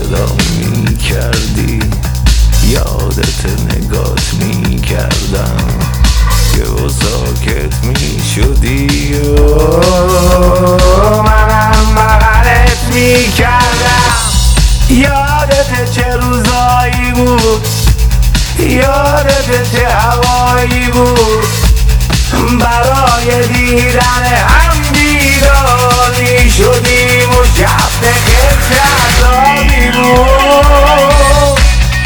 صدا می کردی، یادت نگات می کردم که و ساکت می شدی منم بغلت می کردم. یادت چه روزایی بود، یادت چه هوایی بود، برای دیدن هم بیدار می شدیم و شب خیلی جذابی بود.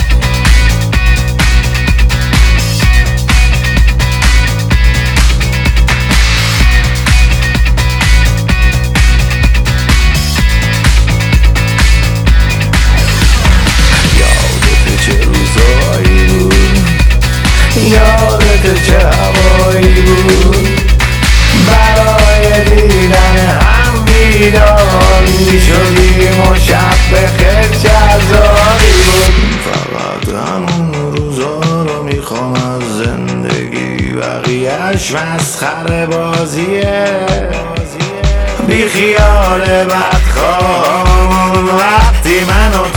یادت چه روزایی بود، یادت چه هوایی بود، برای دیدن هم بیدار می شدیم و شب خیلی جذابی بود. فقط همون روزا رو میخوام از زندگی، بقیهش مسخره بازیه، بی خیال بدخواه وقتی منو